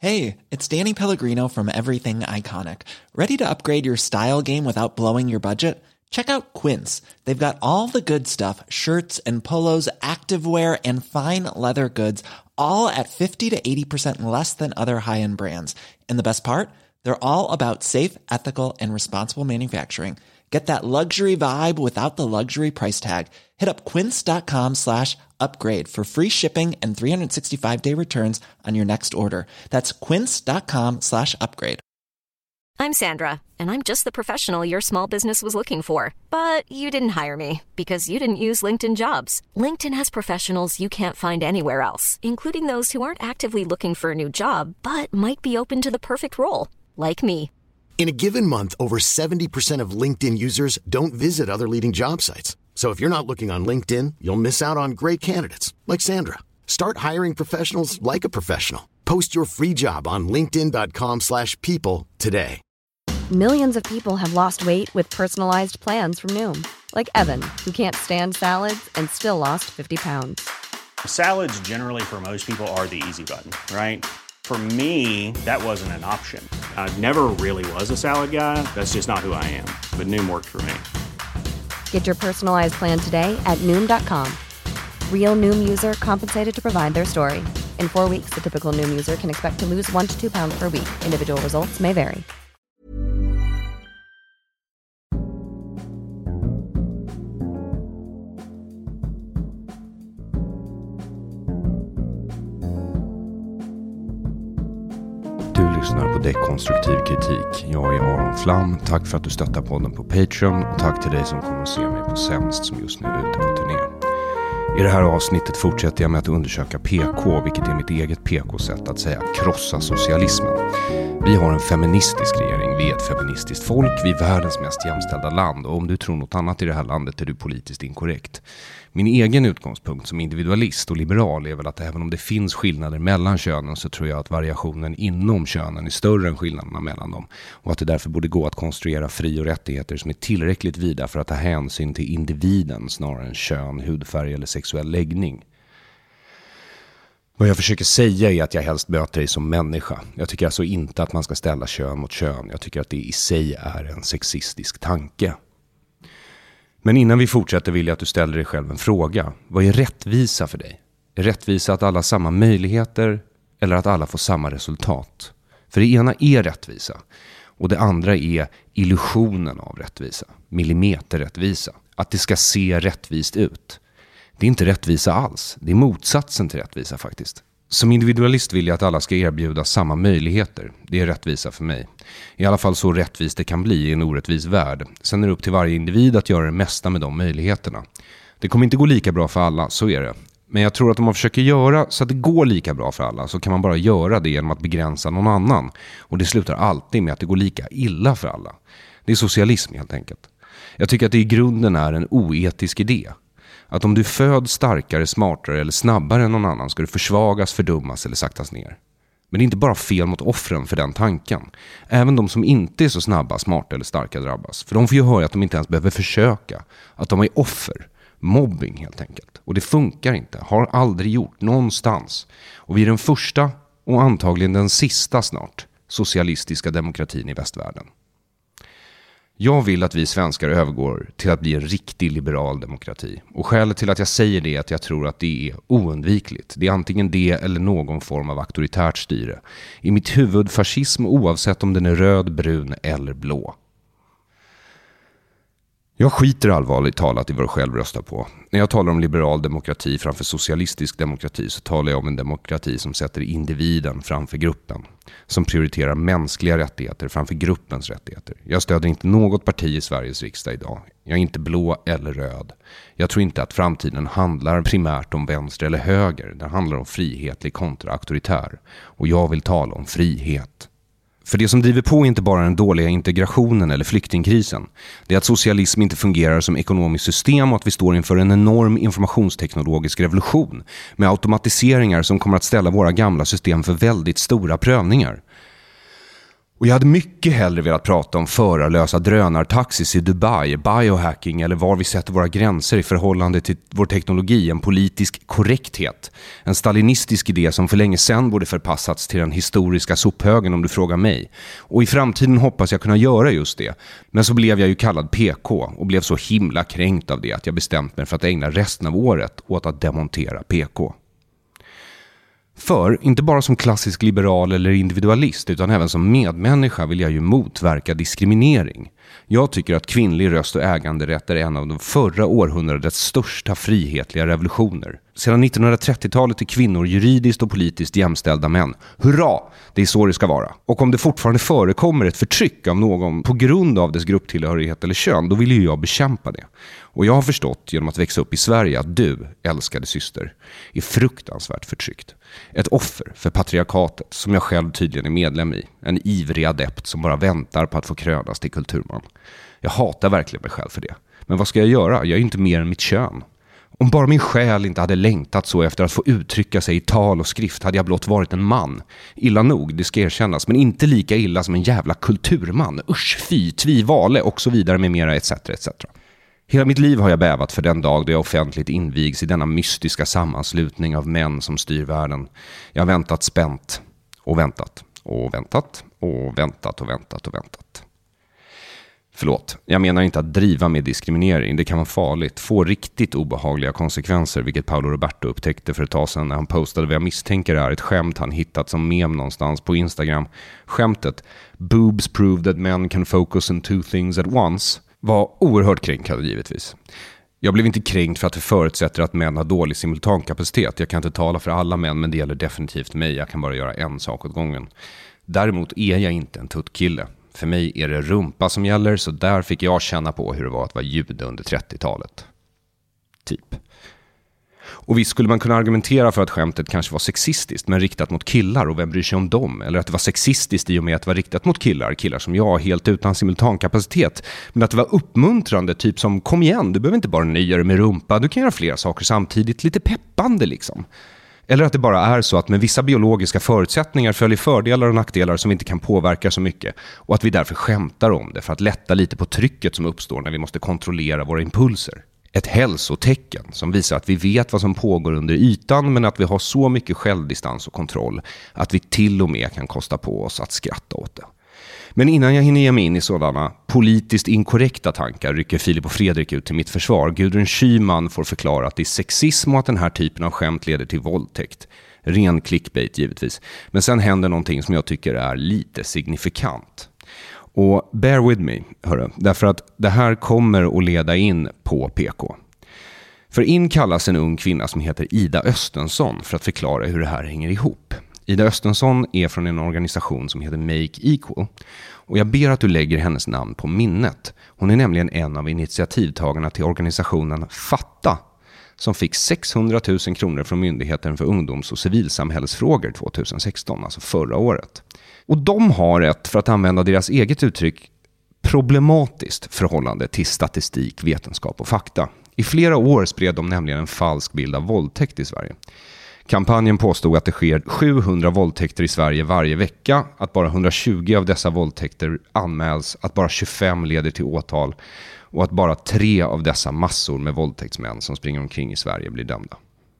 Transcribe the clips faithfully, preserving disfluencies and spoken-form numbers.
Hey, it's Danny Pellegrino from Everything Iconic. Ready to upgrade your style game without blowing your budget? Check out Quince. They've got all the good stuff, shirts and polos, activewear, and fine leather goods, all at fifty to eighty percent less than other high-end brands. And the best part? They're all about safe, ethical, and responsible manufacturing. Get that luxury vibe without the luxury price tag. Hit up quince.com slash upgrade for free shipping and three sixty-five day returns on your next order. That's quince.com slash upgrade. I'm Sandra, and I'm just the professional your small business was looking for. But you didn't hire me because you didn't use LinkedIn Jobs. LinkedIn has professionals you can't find anywhere else, including those who aren't actively looking for a new job, but might be open to the perfect role, like me. In a given month, over seventy percent of LinkedIn users don't visit other leading job sites. So if you're not looking on LinkedIn, you'll miss out on great candidates like Sandra. Start hiring professionals like a professional. Post your free job on linkedin.com slash people today. Millions of people have lost weight with personalized plans from Noom. Like Evan, who can't stand salads and still lost fifty pounds. Salads generally for most people are the easy button, right? For me, that wasn't an option. I never really was a salad guy. That's just not who I am. But Noom worked for me. Get your personalized plan today at Noom dot com. Real Noom user compensated to provide their story. In four weeks, the typical Noom user can expect to lose one to two pounds per week. Individual results may vary. Du lyssnar på Dekonstruktiv kritik. Jag är Aron Flam. Tack för att du stöttar podden på Patreon och tack till dig som kommer att se mig på Sämst som just nu är ute på turné. I det här avsnittet fortsätter jag med att undersöka P K, vilket är mitt eget P K-sätt att säga krossa socialismen. Vi har en feministisk regering, vi är ett feministiskt folk, vi är världens mest jämställda land och om du tror något annat i det här landet är du politiskt inkorrekt. Min egen utgångspunkt som individualist och liberal är väl att även om det finns skillnader mellan könen så tror jag att variationen inom könen är större än skillnaderna mellan dem och att det därför borde gå att konstruera fri- och rättigheter som är tillräckligt vida för att ta hänsyn till individen snarare än kön, hudfärg eller sexuell läggning. Vad jag försöker säga är att jag helst möter dig som människa. Jag tycker alltså inte att man ska ställa kön mot kön. Jag tycker att det i sig är en sexistisk tanke. Men innan vi fortsätter vill jag att du ställer dig själv en fråga. Vad är rättvisa för dig? Är rättvisa att alla har samma möjligheter eller att alla får samma resultat? För det ena är rättvisa och det andra är illusionen av rättvisa. Millimeterrättvisa. Att det ska se rättvist ut. Det är inte rättvisa alls. Det är motsatsen till rättvisa faktiskt. Som individualist vill jag att alla ska erbjuda samma möjligheter. Det är rättvisa för mig. I alla fall så rättvist det kan bli i en orättvis värld. Sen är det upp till varje individ att göra det mesta med de möjligheterna. Det kommer inte gå lika bra för alla, så är det. Men jag tror att om man försöker göra så att det går lika bra för alla så kan man bara göra det genom att begränsa någon annan. Och det slutar alltid med att det går lika illa för alla. Det är socialism helt enkelt. Jag tycker att det i grunden är en oetisk idé. Att om du föds starkare, smartare eller snabbare än någon annan ska du försvagas, fördummas eller saktas ner. Men det är inte bara fel mot offren för den tanken. Även de som inte är så snabba, smarta eller starka drabbas. För de får ju höra att de inte ens behöver försöka. Att de är offer. Mobbing helt enkelt. Och det funkar inte. Har aldrig gjort någonstans. Och vi är den första och antagligen den sista snart socialistiska demokratin i västvärlden. Jag vill att vi svenskar övergår till att bli en riktig liberal demokrati. Och skälet till att jag säger det är att jag tror att det är oundvikligt. Det är antingen det eller någon form av auktoritärt styre. I mitt huvud fascism oavsett om den är röd, brun eller blå. Jag skiter allvarligt talat i vad jag själv röstar på. När jag talar om liberal demokrati framför socialistisk demokrati så talar jag om en demokrati som sätter individen framför gruppen. Som prioriterar mänskliga rättigheter framför gruppens rättigheter. Jag stöder inte något parti i Sveriges riksdag idag. Jag är inte blå eller röd. Jag tror inte att framtiden handlar primärt om vänster eller höger. Det handlar om frihetlig kontra auktoritär. Och jag vill tala om frihet. För det som driver på är inte bara den dåliga integrationen eller flyktingkrisen. Det är att socialism inte fungerar som ekonomiskt system och att vi står inför en enorm informationsteknologisk revolution med automatiseringar som kommer att ställa våra gamla system för väldigt stora prövningar. Och jag hade mycket hellre velat prata om förarlösa drönartaxis i Dubai, biohacking eller var vi sätter våra gränser i förhållande till vår teknologi, en politisk korrekthet. En stalinistisk idé som för länge sedan borde förpassats till den historiska sophögen om du frågar mig. Och i framtiden hoppas jag kunna göra just det. Men så blev jag ju kallad P K och blev så himla kränkt av det att jag bestämt mig för att ägna resten av året åt att demontera P K. För, inte bara som klassisk liberal eller individualist utan även som medmänniska vill jag ju motverka diskriminering. Jag tycker att kvinnlig röst och äganderätt är en av de förra århundradets största frihetliga revolutioner. Sedan nittonhundratrettiotalet är kvinnor juridiskt och politiskt jämställda män. Hurra! Det är så det ska vara. Och om det fortfarande förekommer ett förtryck av någon på grund av dess grupptillhörighet eller kön, då vill ju jag bekämpa det. Och jag har förstått genom att växa upp i Sverige att du, älskade syster, är fruktansvärt förtryckt. Ett offer för patriarkatet som jag själv tydligen är medlem i. En ivrig adept som bara väntar på att få krönas till kulturman. Jag hatar verkligen mig själv för det. Men vad ska jag göra? Jag är inte mer än mitt kön. Om bara min själ inte hade längtat så efter att få uttrycka sig i tal och skrift hade jag blott varit en man. Illa nog, det ska erkännas, men inte lika illa som en jävla kulturman. Usch, fy, tvivale och så vidare med mera et cetera et cetera. Hela mitt liv har jag bävat för den dag då jag offentligt invigs i denna mystiska sammanslutning av män som styr världen. Jag har väntat spänt och väntat och väntat och väntat och väntat och väntat. Förlåt, jag menar inte att driva med diskriminering. Det kan vara farligt, få riktigt obehagliga konsekvenser, vilket Paolo Roberto upptäckte för ett tag sedan när han postade vad jag misstänker är ett skämt han hittat som mem någonstans på Instagram. Skämtet, boobs prove that men can focus on two things at once, var oerhört kränkande givetvis. Jag blev inte kränkt för att det förutsätter att män har dålig simultankapacitet. Jag kan inte tala för alla män, men det gäller definitivt mig. Jag kan bara göra en sak åt gången. Däremot är jag inte en tuttkille. För mig är det rumpa som gäller, så där fick jag känna på hur det var att vara jude under trettiotalet. Typ. Och visst skulle man kunna argumentera för att skämtet kanske var sexistiskt men riktat mot killar, och vem bryr sig om dem? Eller att det var sexistiskt i och med att det var riktat mot killar, killar som jag, helt utan simultankapacitet. Men att det var uppmuntrande, typ som kom igen, du behöver inte bara nöja dig med rumpa, du kan göra flera saker samtidigt, lite peppande liksom. Eller att det bara är så att med vissa biologiska förutsättningar följer fördelar och nackdelar som vi inte kan påverka så mycket, och att vi därför skämtar om det för att lätta lite på trycket som uppstår när vi måste kontrollera våra impulser. Ett hälsotecken som visar att vi vet vad som pågår under ytan, men att vi har så mycket självdistans och kontroll att vi till och med kan kosta på oss att skratta åt det. Men innan jag hinner ge mig in i sådana politiskt inkorrekta tankar rycker Filip och Fredrik ut till mitt försvar. Gudrun Schyman får förklara att det är sexism och att den här typen av skämt leder till våldtäkt. Ren clickbait givetvis. Men sen händer någonting som jag tycker är lite signifikant. Och bear with me, hörru, därför att det här kommer att leda in på P K. För in kallas en ung kvinna som heter Ida Östensson för att förklara hur det här hänger ihop. Ida Östensson är från en organisation som heter Make Equal. Och jag ber att du lägger hennes namn på minnet. Hon är nämligen en av initiativtagarna till organisationen Fatta, som fick sexhundratusen kronor från Myndigheten för ungdoms- och civilsamhällsfrågor tjugohundrasexton, alltså förra året. Och de har ett, för att använda deras eget uttryck, problematiskt förhållande till statistik, vetenskap och fakta. I flera år spred de nämligen en falsk bild av våldtäkt i Sverige. Kampanjen påstod att det sker sjuhundra våldtäkter i Sverige varje vecka, att bara hundratjugo av dessa våldtäkter anmäls, att bara tjugofem leder till åtal och att bara tre av dessa massor med våldtäktsmän som springer omkring i Sverige blir dömda.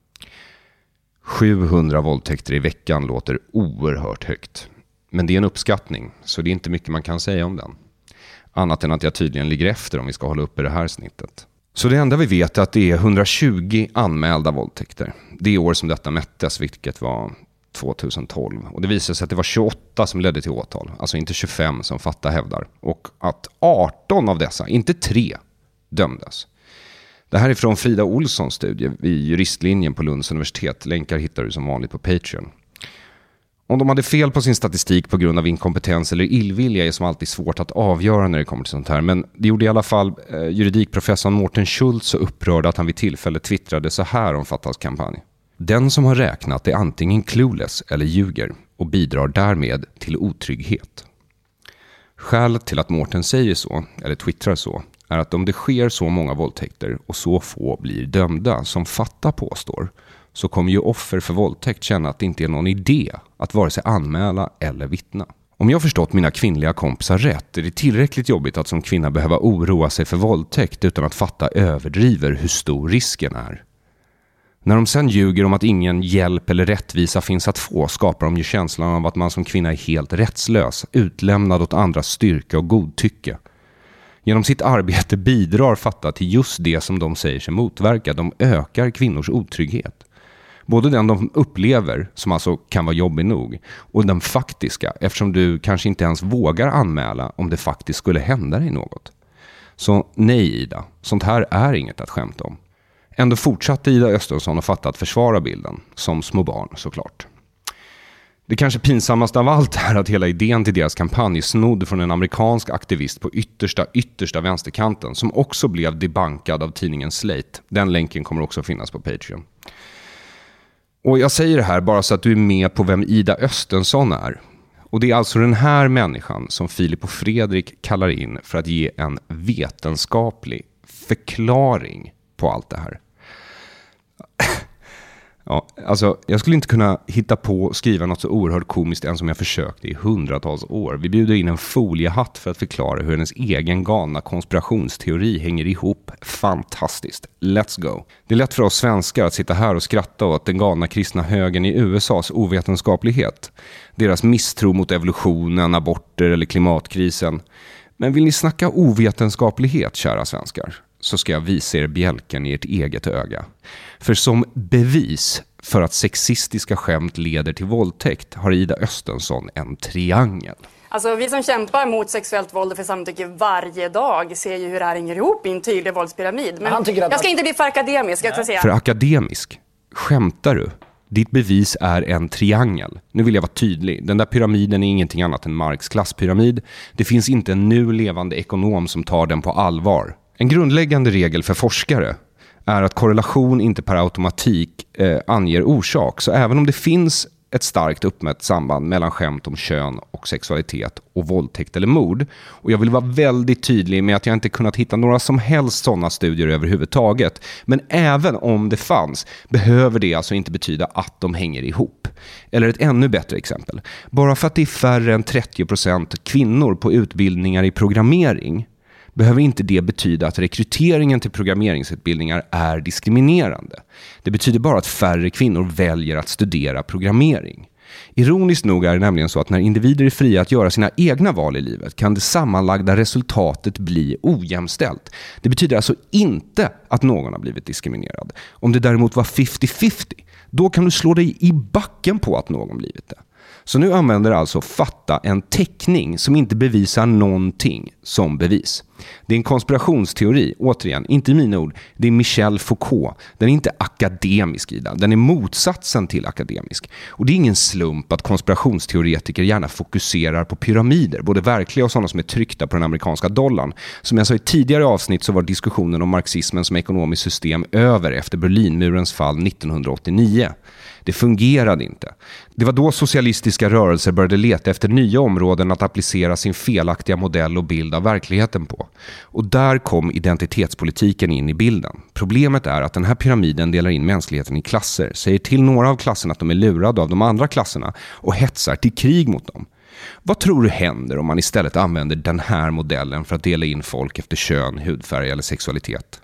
sjuhundra våldtäkter i veckan låter oerhört högt. Men det är en uppskattning, så det är inte mycket man kan säga om den. Annat än att jag tydligen ligger efter om vi ska hålla uppe det här snittet. Så det enda vi vet är att det är hundratjugo anmälda våldtäkter. Det år som detta mättes, vilket var tjugotolv. Och det visade sig att det var tjugoåtta som ledde till åtal. Alltså inte tjugofem som Fatta hävdar. Och att arton av dessa, inte tre, dömdes. Det här är från Frida Olssons studie vid juristlinjen på Lunds universitet. Länkar hittar du som vanligt på Patreon. Om de hade fel på sin statistik på grund av inkompetens eller illvilja är som alltid svårt att avgöra när det kommer till sånt här. Men det gjorde i alla fall eh, juridikprofessorn Mårten Schultz så upprörd att han vid tillfälle twittrade så här om Fattas kampanj. Den som har räknat är antingen clueless eller ljuger och bidrar därmed till otrygghet. Skälet till att Mårten säger så, eller twittrar så, är att om det sker så många våldtäkter och så få blir dömda som Fatta påstår, så kommer ju offer för våldtäkt känna att det inte är någon idé att vare sig anmäla eller vittna. Om jag förstått mina kvinnliga kompisar rätt är det tillräckligt jobbigt att som kvinna behöva oroa sig för våldtäkt utan att fatta överdriver hur stor risken är. När de sen ljuger om att ingen hjälp eller rättvisa finns att få skapar de ju känslan av att man som kvinna är helt rättslös, utlämnad åt andras styrka och godtycke. Genom sitt arbete bidrar fatta till just det som de säger sig motverka. De ökar kvinnors otrygghet. Både den de upplever, som alltså kan vara jobbig nog, och den faktiska, eftersom du kanske inte ens vågar anmäla om det faktiskt skulle hända dig något. Så nej Ida, sånt här är inget att skämta om. Ändå fortsatte Ida Östensson att fatta att försvara bilden, som små barn såklart. Det kanske pinsammaste av allt är att hela idén till deras kampanj är snodd från en amerikansk aktivist på yttersta, yttersta vänsterkanten som också blev debankad av tidningen Slate. Den länken kommer också finnas på Patreon. Och jag säger det här bara så att du är med på vem Ida Östensson är. Och det är alltså den här människan som Filip och Fredrik kallar in för att ge en vetenskaplig förklaring på allt det här. Ja, alltså, jag skulle inte kunna hitta på och skriva något så oerhört komiskt än som jag försökte i hundratals år. Vi bjuder in en foliehatt för att förklara hur hennes egen galna konspirationsteori hänger ihop. Fantastiskt. Let's go. Det är lätt för oss svenskar att sitta här och skratta åt den galna kristna högen i U S A:s ovetenskaplighet. Deras misstro mot evolutionen, aborter eller klimatkrisen. Men vill ni snacka ovetenskaplighet, kära svenskar? Så ska jag visa er bjälken i ert eget öga. För som bevis för att sexistiska skämt leder till våldtäkt har Ida Östensson en triangel. Alltså vi som kämpar mot sexuellt våld och för samtycke varje dag ser ju hur det här hänger ihop i en tydlig våldspyramid. Men jag ska han... inte bli för akademisk, jag ska säga. För akademisk? Skämtar du? Ditt bevis är en triangel. Nu vill jag vara tydlig. Den där pyramiden är ingenting annat än Marx klasspyramid. Det finns inte en nu levande ekonom som tar den på allvar. En grundläggande regel för forskare är att korrelation inte per automatik eh, anger orsak. Så även om det finns ett starkt uppmätt samband mellan skämt om kön och sexualitet och våldtäkt eller mord. Och jag vill vara väldigt tydlig med att jag inte kunnat hitta några som helst sådana studier överhuvudtaget. Men även om det fanns behöver det alltså inte betyda att de hänger ihop. Eller ett ännu bättre exempel. Bara för att det är färre än trettio procent kvinnor på utbildningar i programmering behöver inte det betyda att rekryteringen till programmeringsutbildningar är diskriminerande. Det betyder bara att färre kvinnor väljer att studera programmering. Ironiskt nog är det nämligen så att när individer är fria att göra sina egna val i livet kan det sammanlagda resultatet bli ojämställt. Det betyder alltså inte att någon har blivit diskriminerad. Om det däremot var femtio femtio, då kan du slå dig i backen på att någon blivit det. Så nu använder alltså fatta en teckning som inte bevisar någonting som bevis. Det är en konspirationsteori, återigen, inte mina ord. Det är Michel Foucault. Den är inte akademisk, Ida. Den är motsatsen till akademisk. Och det är ingen slump att konspirationsteoretiker gärna fokuserar på pyramider, både verkliga och sådana som är tryckta på den amerikanska dollarn. Som jag sa i tidigare avsnitt så var diskussionen om marxismen som ekonomiskt system över efter Berlinmurens fall nittonhundraåttionio. Det fungerade inte. Det var då socialistiska rörelser började leta efter nya områden att applicera sin felaktiga modell och bild av verkligheten på. Och där kom identitetspolitiken in i bilden. Problemet är att den här pyramiden delar in mänskligheten i klasser, säger till några av klasserna att de är lurade av de andra klasserna och hetsar till krig mot dem. Vad tror du händer om man istället använder den här modellen för att dela in folk efter kön, hudfärg eller sexualitet?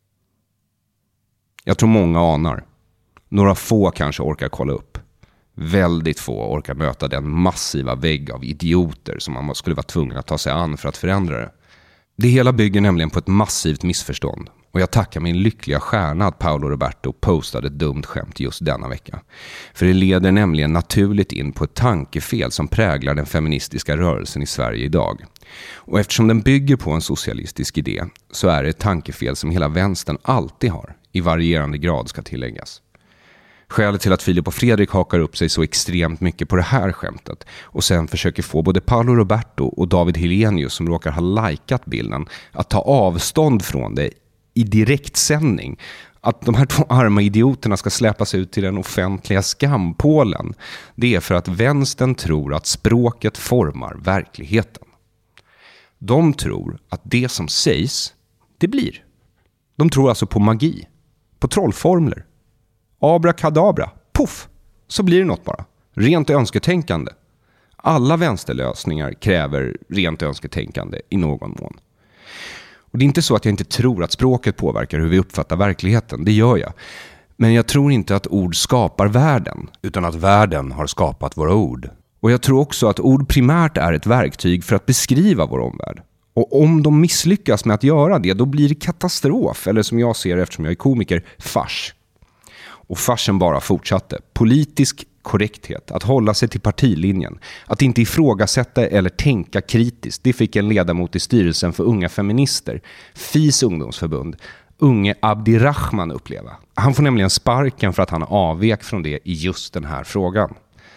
Jag tror många anar. Några få kanske orkar kolla upp. Väldigt få orkar möta den massiva vägg av idioter som man skulle vara tvungen att ta sig an för att förändra det. Det hela bygger nämligen på ett massivt missförstånd. Och jag tackar min lyckliga stjärna att Paolo Roberto postade ett dumt skämt just denna vecka. För det leder nämligen naturligt in på ett tankefel som präglar den feministiska rörelsen i Sverige idag. Och eftersom den bygger på en socialistisk idé så är det ett tankefel som hela vänstern alltid har, i varierande grad ska tilläggas. Skälet till att Filip och Fredrik hakar upp sig så extremt mycket på det här skämtet och sen försöker få både Paolo Roberto och David Helenius som råkar ha likat bilden att ta avstånd från det i direktsändning. Att de här två arma idioterna ska släppas ut till den offentliga skampålen. Det är för att vänstern tror att språket formar verkligheten. De tror att det som sägs, det blir. De tror alltså på magi, på trollformler. Abrakadabra, puff, så blir det något bara. Rent önsketänkande. Alla vänsterlösningar kräver rent önsketänkande i någon mån. Och det är inte så att jag inte tror att språket påverkar hur vi uppfattar verkligheten. Det gör jag. Men jag tror inte att ord skapar världen, utan att världen har skapat våra ord. Och jag tror också att ord primärt är ett verktyg för att beskriva vår omvärld. Och om de misslyckas med att göra det, då blir det katastrof. Eller som jag ser eftersom jag är komiker, fars. Och farsen bara fortsatte. Politisk korrekthet, att hålla sig till partilinjen, att inte ifrågasätta eller tänka kritiskt. Det fick en ledamot i styrelsen för unga feminister, F I S ungdomsförbund, unge Abdirahman, uppleva. Han får nämligen sparken för att han avvek från det i just den här frågan.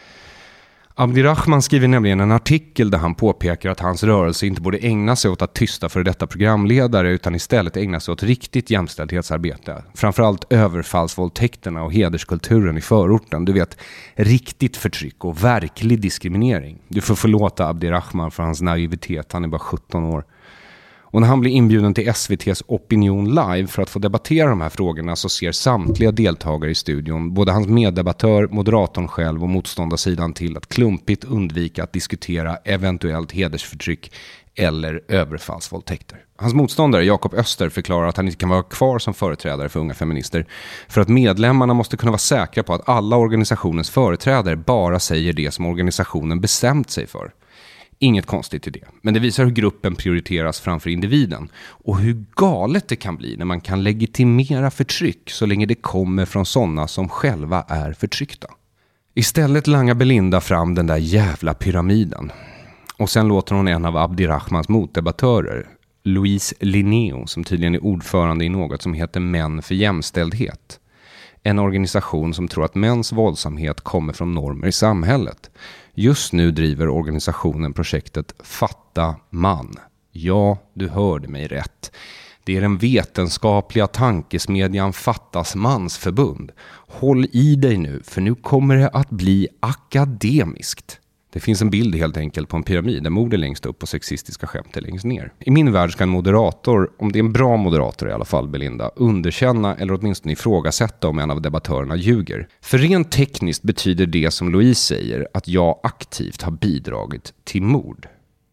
Abdirahman skriver nämligen en artikel där han påpekar att hans rörelse inte borde ägna sig åt att tysta för detta programledare utan istället ägna sig åt riktigt jämställdhetsarbete. Framförallt överfallsvåldtäkterna och hederskulturen i förorten. Du vet, riktigt förtryck och verklig diskriminering. Du får förlåta Abdirahman för hans naivitet, han är bara sjutton år. Och när han blir inbjuden till S V T:s Opinion Live för att få debattera de här frågorna så ser samtliga deltagare i studion, både hans meddebattör, moderatorn själv och motståndarsidan till att klumpigt undvika att diskutera eventuellt hedersförtryck eller överfallsvåldtäkter. Hans motståndare Jakob Öster förklarar att han inte kan vara kvar som företrädare för unga feminister för att medlemmarna måste kunna vara säkra på att alla organisationens företrädare bara säger det som organisationen bestämt sig för. Inget konstigt i det, men det visar hur gruppen prioriteras framför individen och hur galet det kan bli när man kan legitimera förtryck så länge det kommer från sådana som själva är förtryckta. Istället langar Belinda fram den där jävla pyramiden och sen låter hon en av Abdirahmans motdebattörer, Louise Linneo, som tydligen är ordförande i något som heter Män för jämställdhet. En organisation som tror att mäns våldsamhet kommer från normer i samhället. Just nu driver organisationen projektet Fatta man. Ja, du hörde mig rätt. Det är den vetenskapliga tankesmedjan Fattas mansförbund. Håll i dig nu, för nu kommer det att bli akademiskt. Det finns en bild helt enkelt på en pyramid där mord är längst upp och sexistiska skämt är längst ner. I min värld ska en moderator, om det är en bra moderator i alla fall Belinda, underkänna eller åtminstone ifrågasätta om en av debattörerna ljuger. För rent tekniskt betyder det som Louise säger att jag aktivt har bidragit till mord.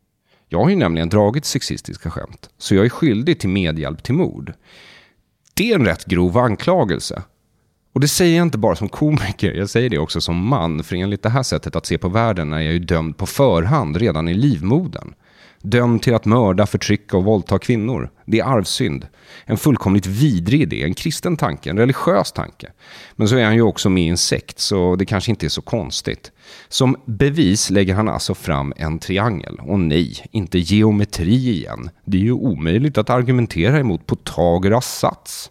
Jag har ju nämligen dragit sexistiska skämt, så jag är skyldig till medhjälp till mord. Det är en rätt grov anklagelse. Och det säger jag inte bara som komiker, jag säger det också som man. För enligt det här sättet att se på världen är jag ju dömd på förhand redan i livmodern. Dömd till att mörda, förtrycka och våldta kvinnor. Det är arvsynd. En fullkomligt vidrig idé, en kristen tanke, en religiös tanke. Men så är han ju också med i en sekt, så det kanske inte är så konstigt. Som bevis lägger han alltså fram en triangel. Och nej, inte geometri igen. Det är ju omöjligt att argumentera emot Pythagoras sats.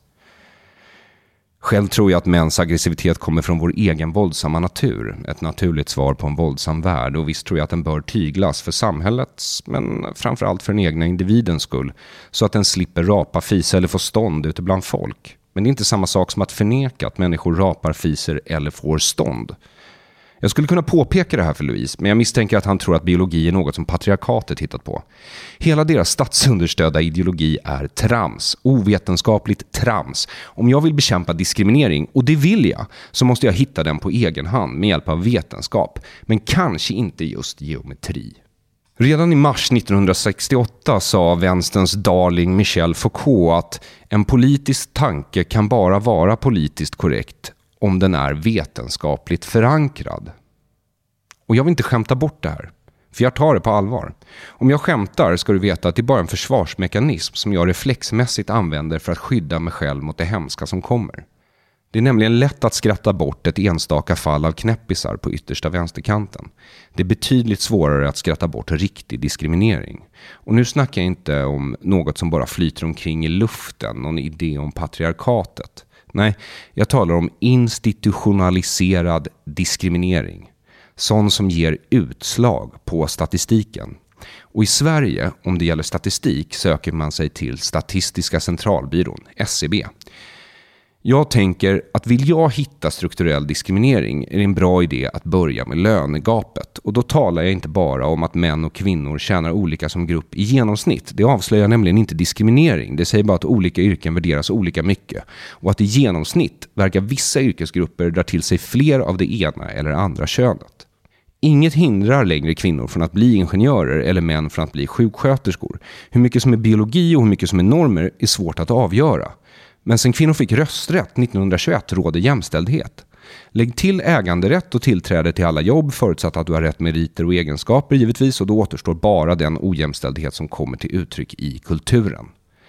Själv tror jag att mäns aggressivitet kommer från vår egen våldsamma natur. Ett naturligt svar på en våldsam värld. Och visst tror jag att den bör tyglas för samhällets, men framförallt för den egna individens skull. Så att den slipper rapa, fisa eller få stånd ute bland folk. Men det är inte samma sak som att förneka att människor rapar, fiser eller får stånd. Jag skulle kunna påpeka det här för Louise, men jag misstänker att han tror att biologi är något som patriarkatet hittat på. Hela deras statsunderstödda ideologi är trams, ovetenskapligt trams. Om jag vill bekämpa diskriminering, och det vill jag, så måste jag hitta den på egen hand med hjälp av vetenskap, men kanske inte just geometri. Redan i mars nittonhundrasextioåtta sa vänsterns darling Michel Foucault att en politisk tanke kan bara vara politiskt korrekt om den är vetenskapligt förankrad. Och jag vill inte skämta bort det här, för jag tar det på allvar. Om jag skämtar ska du veta att det är bara en försvarsmekanism som jag reflexmässigt använder för att skydda mig själv mot det hemska som kommer. Det är nämligen lätt att skratta bort ett enstaka fall av knäppisar på yttersta vänsterkanten. Det är betydligt svårare att skratta bort riktig diskriminering. Och nu snackar jag inte om något som bara flyter omkring i luften, någon idé om patriarkatet. Nej, jag talar om institutionaliserad diskriminering. Sån som ger utslag på statistiken. Och i Sverige, om det gäller statistik, söker man sig till Statistiska centralbyrån, S C B. Jag tänker att vill jag hitta strukturell diskriminering är det en bra idé att börja med lönegapet. Och då talar jag inte bara om att män och kvinnor tjänar olika som grupp i genomsnitt. Det avslöjar nämligen inte diskriminering. Det säger bara att olika yrken värderas olika mycket. Och att i genomsnitt verkar vissa yrkesgrupper dra till sig fler av det ena eller andra könet. Inget hindrar längre kvinnor från att bli ingenjörer eller män från att bli sjuksköterskor. Hur mycket som är biologi och hur mycket som är normer är svårt att avgöra. Men sen kvinnor fick rösträtt nittonhundratjugoett råder jämställdhet. Lägg till äganderätt och tillträde till alla jobb förutsatt att du har rätt meriter och egenskaper givetvis, och då återstår bara den ojämställdhet som kommer till uttryck i kulturen.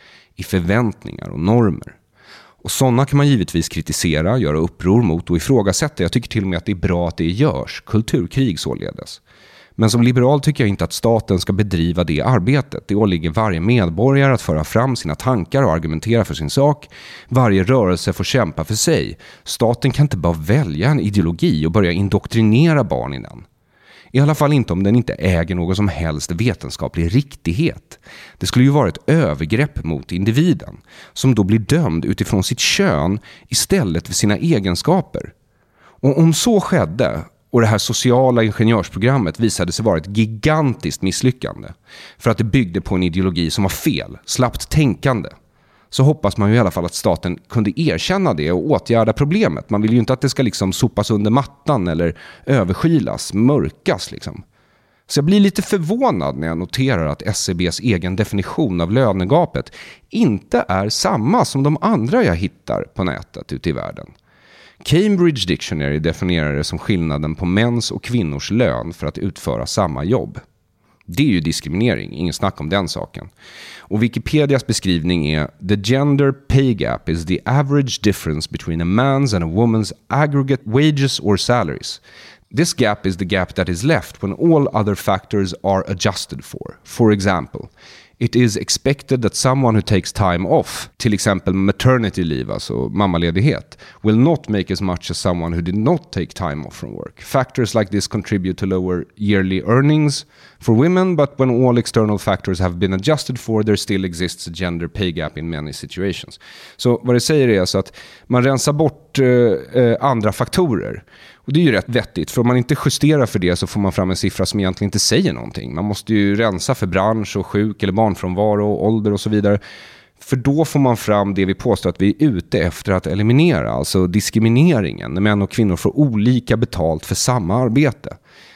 I förväntningar och normer. Och sådana kan man givetvis kritisera, göra uppror mot och ifrågasätta. Jag tycker till och med att det är bra att det görs. Kulturkrig således. Men som liberal tycker jag inte att staten ska bedriva det arbetet. Det åligger varje medborgare att föra fram sina tankar och argumentera för sin sak. Varje rörelse får kämpa för sig. Staten kan inte bara välja en ideologi och börja indoktrinera barn i den. I alla fall inte om den inte äger någon som helst vetenskaplig riktighet. Det skulle ju vara ett övergrepp mot individen, som då blir dömd utifrån sitt kön istället för sina egenskaper. Och om så skedde, och det här sociala ingenjörsprogrammet visade sig vara ett gigantiskt misslyckande för att det byggde på en ideologi som var fel, slappt tänkande, så hoppas man ju i alla fall att staten kunde erkänna det och åtgärda problemet. Man vill ju inte att det ska liksom sopas under mattan eller överskylas, mörkas liksom. Så jag blir lite förvånad när jag noterar att S C B:s egen definition av lönegapet inte är samma som de andra jag hittar på nätet ute i världen. Cambridge Dictionary definierar det som skillnaden på mäns och kvinnors lön för att utföra samma jobb. Det är ju diskriminering, ingen snack om den saken. Och Wikipedias beskrivning är: the gender pay gap is the average difference between a man's and a woman's aggregate wages or salaries. This gap is the gap that is left when all other factors are adjusted for. For example, it is expected that someone who takes time off, till exempel maternity leave, alltså mammaledighet, will not make as much as someone who did not take time off from work. Factors like this contribute to lower yearly earnings for women, but when all external factors have been adjusted for, there still exists a gender pay gap in many situations. Så vad det säger är alltså att man rensar bort eh, andra faktorer. Och det är ju rätt vettigt, för om man inte justerar för det så får man fram en siffra som egentligen inte säger någonting. Man måste ju rensa för bransch och sjuk eller barnfrånvaro och ålder och så vidare. För då får man fram det vi påstår att vi är ute efter att eliminera, alltså diskrimineringen, när män och kvinnor får olika betalt för samma arbete.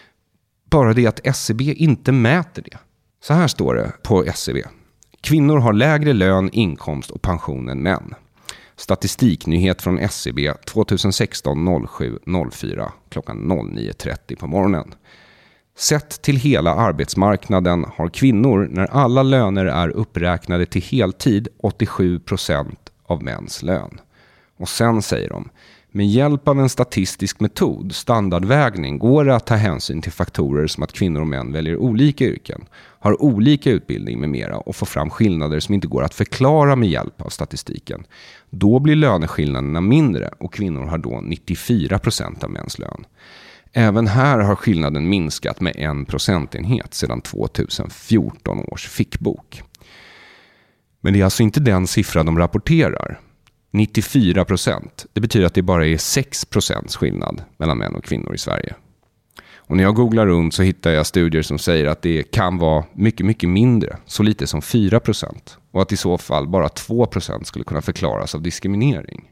Bara det att S C B inte mäter det. Så här står det på S C B. Kvinnor har lägre lön, inkomst och pension än män. Statistiknyhet från S C B tjugosexton noll sju noll fyra klockan nio trettio på morgonen. Sett till hela arbetsmarknaden har kvinnor, när alla löner är uppräknade till heltid, åttiosju procent av mäns lön. Och sen säger de: med hjälp av en statistisk metod, standardvägning, går det att ta hänsyn till faktorer som att kvinnor och män väljer olika yrken, har olika utbildning med mera och får fram skillnader som inte går att förklara med hjälp av statistiken. Då blir löneskillnaderna mindre och kvinnor har då nittiofyra procent av mäns lön. Även här har skillnaden minskat med en procentenhet sedan tjugohundrafjorton års fickbok. Men det är alltså inte den siffra de rapporterar. nittiofyra procent. Det betyder att det bara är sex procent skillnad mellan män och kvinnor i Sverige. Och när jag googlar runt så hittar jag studier som säger att det kan vara mycket, mycket mindre. Så lite som fyra procent. Och att i så fall bara två procent skulle kunna förklaras av diskriminering.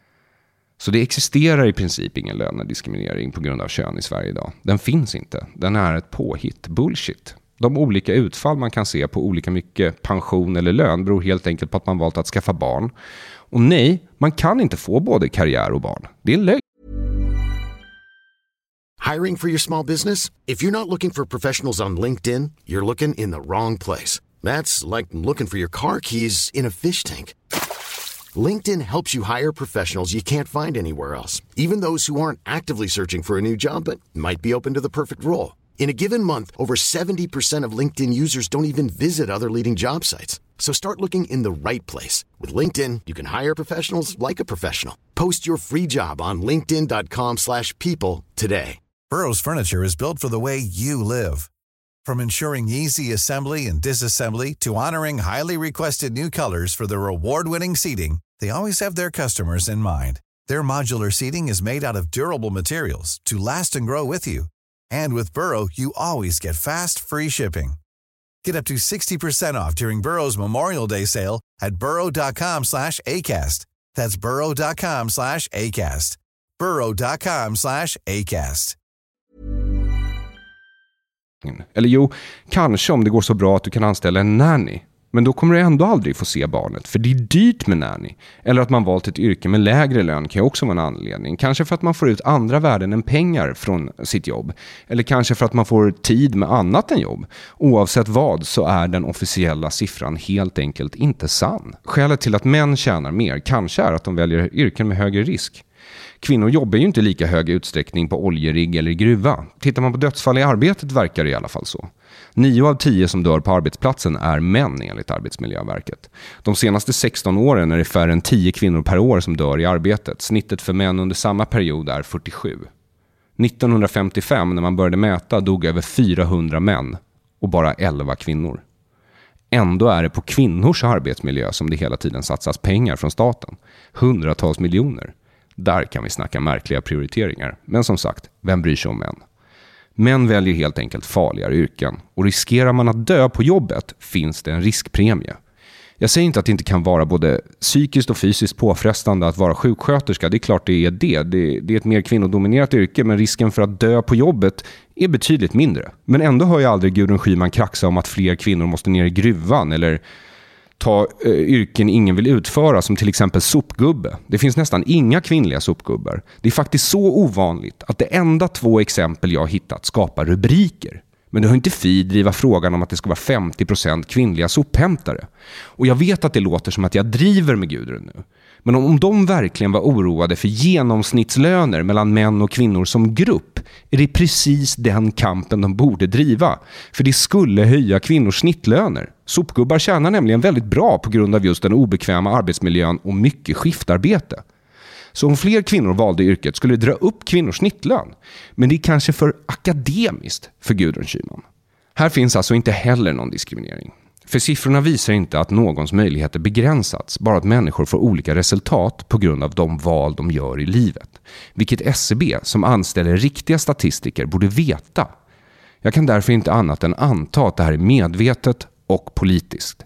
Så det existerar i princip ingen lönediskriminering på grund av kön i Sverige idag. Den finns inte. Den är ett påhitt. Bullshit. De olika utfall man kan se på olika mycket pension eller lön beror helt enkelt på att man valt att skaffa barn. Och nej, man kan inte få både karriär och barn. Det är lögn. Hiring for your small business? If you're not looking for professionals on LinkedIn, you're looking in the wrong place. That's like looking for your car keys in a fish tank. LinkedIn helps you hire professionals you can't find anywhere else, even those who aren't actively searching for a new job but might be open to the perfect role. In a given month, over seventy percent of LinkedIn users don't even visit other leading job sites. So start looking in the right place. With LinkedIn, you can hire professionals like a professional. Post your free job on linkedin dot com slash people today. Burrow's furniture is built for the way you live. From ensuring easy assembly and disassembly to honoring highly requested new colors for their award-winning seating, they always have their customers in mind. Their modular seating is made out of durable materials to last and grow with you. And with Burrow, you always get fast, free shipping. Get up to sixty percent off during Burrow's Memorial Day sale at burrow dot com slash ACAST. That's burrow dot com slash ACAST. burrow dot com slash ACAST. Eller jo, kanske om det går så bra att du kan anställa en nanny. Men då kommer du ändå aldrig få se barnet, för det är dyrt med nanny. Eller att man valt ett yrke med lägre lön kan ju också vara en anledning. Kanske för att man får ut andra värden än pengar från sitt jobb. Eller kanske för att man får tid med annat än jobb. Oavsett vad så är den officiella siffran helt enkelt inte sann. Skälet till att män tjänar mer kanske är att de väljer yrken med högre risk. Kvinnor jobbar ju inte i lika hög utsträckning på oljerigg eller gruva. Tittar man på dödsfall i arbetet verkar det i alla fall så. Nio av tio som dör på arbetsplatsen är män enligt Arbetsmiljöverket. De senaste sexton åren är det färre än tio kvinnor per år som dör i arbetet. Snittet för män under samma period är fyrtiosju. nittonhundrafemtiofem när man började mäta dog över fyrahundra män och bara elva kvinnor. Ändå är det på kvinnors arbetsmiljö som det hela tiden satsas pengar från staten. Hundratals miljoner. Där kan vi snacka märkliga prioriteringar. Men som sagt, vem bryr sig om män? Män väljer helt enkelt farligare yrken. Och riskerar man att dö på jobbet finns det en riskpremie. Jag säger inte att det inte kan vara både psykiskt och fysiskt påfrestande att vara sjuksköterska. Det är klart det är det. Det, det är ett mer kvinnodominerat yrke, men risken för att dö på jobbet är betydligt mindre. Men ändå hör jag aldrig Gudrun Schyman kraxa om att fler kvinnor måste ner i gruvan eller ta eh, yrken ingen vill utföra, som till exempel sopgubbe. Det finns nästan inga kvinnliga sopgubbar. Det är faktiskt så ovanligt att det enda två exempel jag har hittat skapar rubriker. Men det har inte Fi driva frågan om att det ska vara femtio procent kvinnliga sophämtare. Och jag vet att det låter som att jag driver med Gudrun nu. Men om, om de verkligen var oroade för genomsnittslöner mellan män och kvinnor som grupp, är det precis den kampen de borde driva. För det skulle höja kvinnors snittlöner. Sopgubbar tjänar nämligen väldigt bra på grund av just den obekväma arbetsmiljön och mycket skiftarbete. Så om fler kvinnor valde yrket skulle det dra upp kvinnors snittlön. Men det är kanske för akademiskt för Gudrun Schyman. Här finns alltså inte heller någon diskriminering. För siffrorna visar inte att någons möjligheter begränsats, bara att människor får olika resultat på grund av de val de gör i livet. Vilket S C B som anställer riktiga statistiker borde veta. Jag kan därför inte annat än anta att det här är medvetet och politiskt.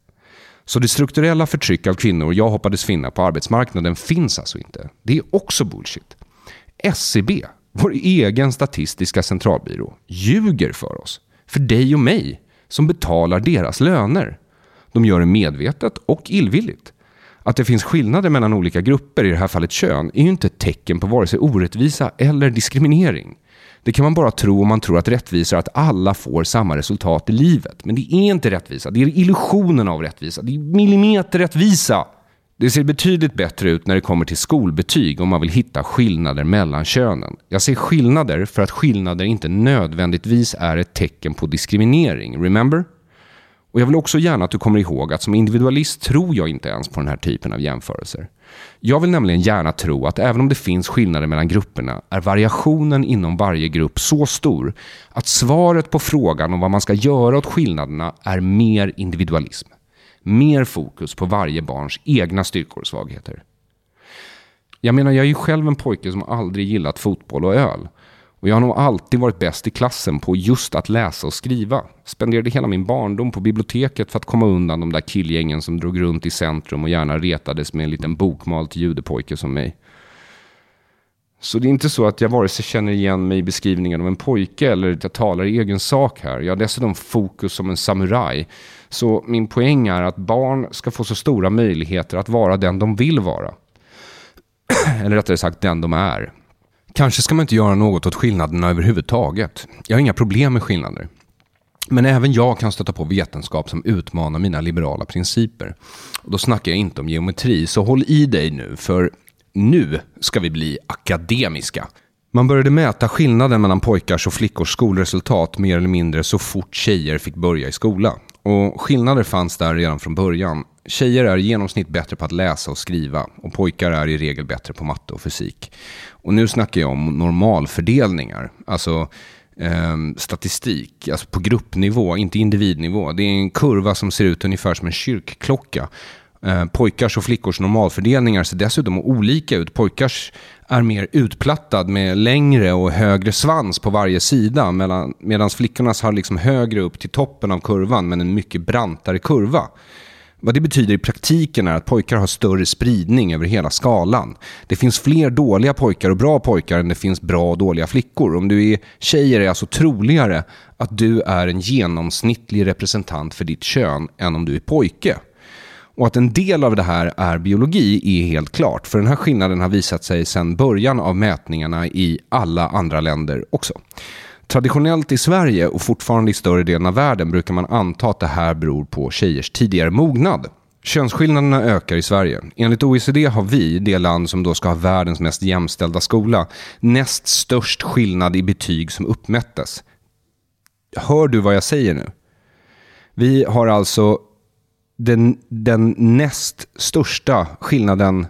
Så det strukturella förtryck av kvinnor jag hoppades finna på arbetsmarknaden finns alltså inte. Det är också bullshit. S C B, vår egen statistiska centralbyrå, ljuger för oss. För dig och mig som betalar deras löner. De gör det medvetet och illvilligt. Att det finns skillnader mellan olika grupper, i det här fallet kön, är ju inte ett tecken på vare sig orättvisa eller diskriminering. Det kan man bara tro om man tror att rättvisa är att alla får samma resultat i livet. Men det är inte rättvisa. Det är illusionen av rättvisa. Det är millimeterrättvisa. Det ser betydligt bättre ut när det kommer till skolbetyg om man vill hitta skillnader mellan könen. Jag ser skillnader för att skillnader inte nödvändigtvis är ett tecken på diskriminering. Remember? Och jag vill också gärna att du kommer ihåg att som individualist tror jag inte ens på den här typen av jämförelser. Jag vill nämligen gärna tro att även om det finns skillnader mellan grupperna är variationen inom varje grupp så stor att svaret på frågan om vad man ska göra åt skillnaderna är mer individualism. Mer fokus på varje barns egna styrkor och svagheter. Jag menar, jag är ju själv en pojke som aldrig gillat fotboll och öl. Och jag har nog alltid varit bäst i klassen på just att läsa och skriva. Spenderade hela min barndom på biblioteket för att komma undan de där killgängen som drog runt i centrum och gärna retades med en liten bokmalt judepojke som mig. Så det är inte så att jag vare sig känner igen mig i beskrivningen av en pojke eller att jag talar i egen sak här. Jag har dessutom fokus som en samuraj. Så min poäng är att barn ska få så stora möjligheter att vara den de vill vara. Eller rättare sagt den de är. Kanske ska man inte göra något åt skillnaderna överhuvudtaget. Jag har inga problem med skillnader. Men även jag kan stöta på vetenskap som utmanar mina liberala principer. Och då snackar jag inte om geometri, så håll i dig nu, för nu ska vi bli akademiska. Man började mäta skillnaden mellan pojkars och flickors skolresultat mer eller mindre så fort tjejer fick börja i skola. Och skillnader fanns där redan från början. Tjejer är i genomsnitt bättre på att läsa och skriva och pojkar är i regel bättre på matte och fysik. Och nu snackar jag om normalfördelningar, alltså eh, statistik, alltså på gruppnivå, inte individnivå. Det är en kurva som ser ut ungefär som en kyrkklocka. Eh, pojkars och flickors normalfördelningar ser dessutom olika ut. Pojkars är mer utplattad med längre och högre svans på varje sida, medan flickornas har liksom högre upp till toppen av kurvan men en mycket brantare kurva. Vad det betyder i praktiken är att pojkar har större spridning över hela skalan. Det finns fler dåliga pojkar och bra pojkar än det finns bra och dåliga flickor. Om du är tjejer är det alltså troligare att du är en genomsnittlig representant för ditt kön än om du är pojke. Och att en del av det här är biologi är helt klart. För den här skillnaden har visat sig sedan början av mätningarna i alla andra länder också. Traditionellt i Sverige och fortfarande i större delen av världen brukar man anta att det här beror på tjejers tidigare mognad. Könsskillnaderna ökar i Sverige. Enligt O E C D har vi, det land som då ska ha världens mest jämställda skola, näst störst skillnad i betyg som uppmättes. Hör du vad jag säger nu? Vi har alltså den, den näst största skillnaden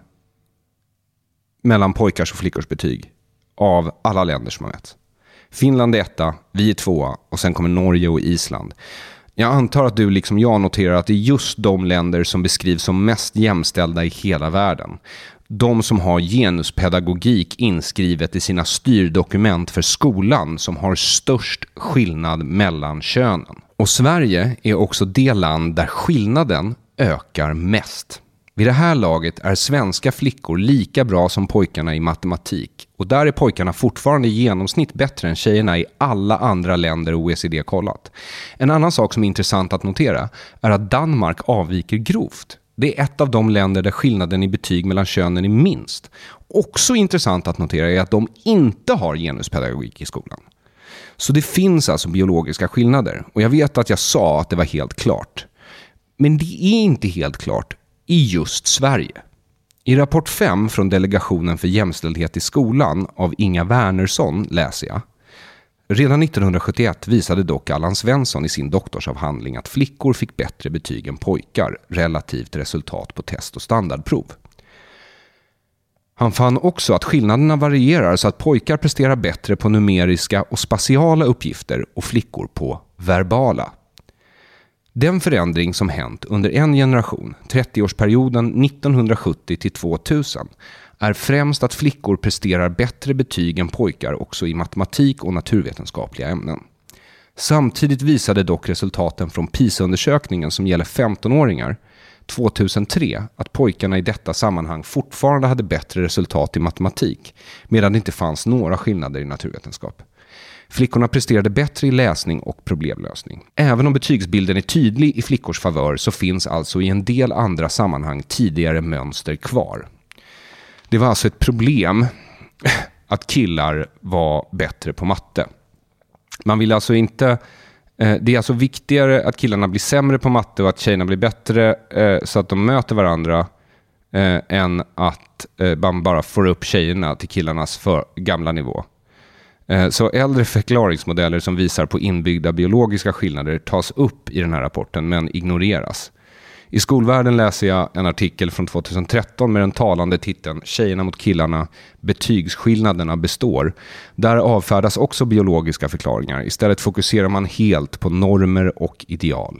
mellan pojkars och flickors betyg av alla länder som har mätts. Finland är etta, vi är tvåa och sen kommer Norge och Island. Jag antar att du liksom jag noterar att det är just de länder som beskrivs som mest jämställda i hela världen. De som har genuspedagogik inskrivet i sina styrdokument för skolan som har störst skillnad mellan könen. Och Sverige är också det land där skillnaden ökar mest. Vid det här laget är svenska flickor lika bra som pojkarna i matematik. Och där är pojkarna fortfarande i genomsnitt bättre än tjejerna i alla andra länder O E C D kollat. En annan sak som är intressant att notera är att Danmark avviker grovt. Det är ett av de länder där skillnaden i betyg mellan könen är minst. Också intressant att notera är att de inte har genuspedagogik i skolan. Så det finns alltså biologiska skillnader. Och jag vet att jag sa att det var helt klart. Men det är inte helt klart i just Sverige. I rapport fem från Delegationen för jämställdhet i skolan av Inga Wernersson läser jag. Redan nittonhundrasjuttioett visade dock Allan Svensson i sin doktorsavhandling att flickor fick bättre betyg än pojkar relativt resultat på test- och standardprov. Han fann också att skillnaderna varierar så att pojkar presterar bättre på numeriska och spatiala uppgifter och flickor på verbala. Den förändring som hänt under en generation, trettioårsperioden nittonhundrasjuttio till tvåtusen, är främst att flickor presterar bättre betyg än pojkar också i matematik och naturvetenskapliga ämnen. Samtidigt visade dock resultaten från PISA-undersökningen som gäller femtonåringar tvåtusentre att pojkarna i detta sammanhang fortfarande hade bättre resultat i matematik, medan det inte fanns några skillnader i naturvetenskap. Flickorna presterade bättre i läsning och problemlösning. Även om betygsbilden är tydlig i flickors favör så finns alltså i en del andra sammanhang tidigare mönster kvar. Det var alltså ett problem att killar var bättre på matte. Man vill alltså inte... Det är alltså viktigare att killarna blir sämre på matte och att tjejerna blir bättre så att de möter varandra än att man bara får upp tjejerna till killarnas för gamla nivå. Så äldre förklaringsmodeller som visar på inbyggda biologiska skillnader tas upp i den här rapporten men ignoreras. I skolvärlden läser jag en artikel från tjugotretton med den talande titeln Tjejerna mot killarna, betygsskillnaderna består. Där avfärdas också biologiska förklaringar. Istället fokuserar man helt på normer och ideal.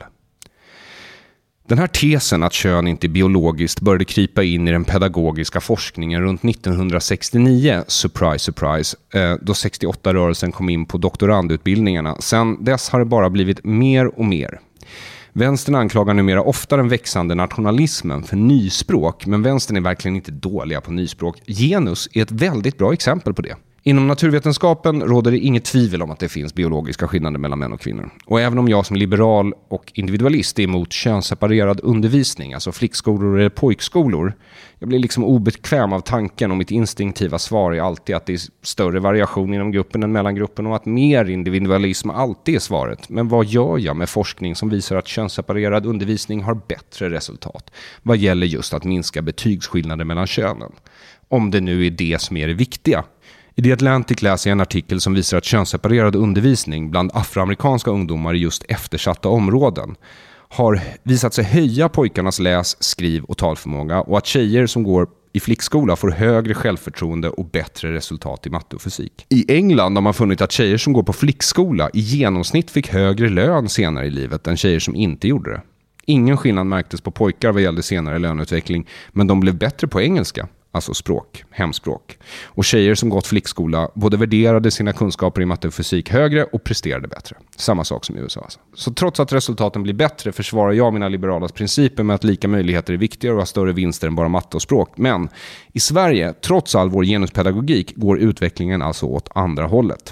Den här tesen att kön inte är biologiskt började krypa in i den pedagogiska forskningen runt nittonhundrasextionio, surprise, surprise, då sextioåtta-rörelsen kom in på doktorandutbildningarna. Sen dess har det bara blivit mer och mer. Vänstern anklagar numera ofta den växande nationalismen för nyspråk, men vänstern är verkligen inte dåliga på nyspråk. Genus är ett väldigt bra exempel på det. Inom naturvetenskapen råder det inget tvivel om att det finns biologiska skillnader mellan män och kvinnor. Och även om jag som liberal och individualist är emot könsseparerad undervisning, alltså flickskolor eller pojkskolor, jag blir liksom obekväm av tanken och mitt instinktiva svar är alltid att det är större variation inom gruppen än mellan gruppen och att mer individualism alltid är svaret. Men vad gör jag med forskning som visar att könsseparerad undervisning har bättre resultat vad gäller just att minska betygsskillnader mellan könen? Om det nu är det som är det viktiga. I The Atlantic läser jag en artikel som visar att könsseparerad undervisning bland afroamerikanska ungdomar i just eftersatta områden har visat sig höja pojkarnas läs-, skriv- och talförmåga och att tjejer som går i flickskola får högre självförtroende och bättre resultat i matte och fysik. I England har man funnit att tjejer som går på flickskola i genomsnitt fick högre lön senare i livet än tjejer som inte gjorde det. Ingen skillnad märktes på pojkar vad gällde senare löneutveckling, men de blev bättre på engelska. alltså språk, hemspråk. Och tjejer som gått flickskola både värderade sina kunskaper i matte och fysik högre och presterade bättre. Samma sak som i U S A. Alltså. Så trots att resultaten blir bättre försvarar jag mina liberala principer med att lika möjligheter är viktigare och har större vinster än bara matte och språk. Men i Sverige, trots all vår genuspedagogik, går utvecklingen alltså åt andra hållet.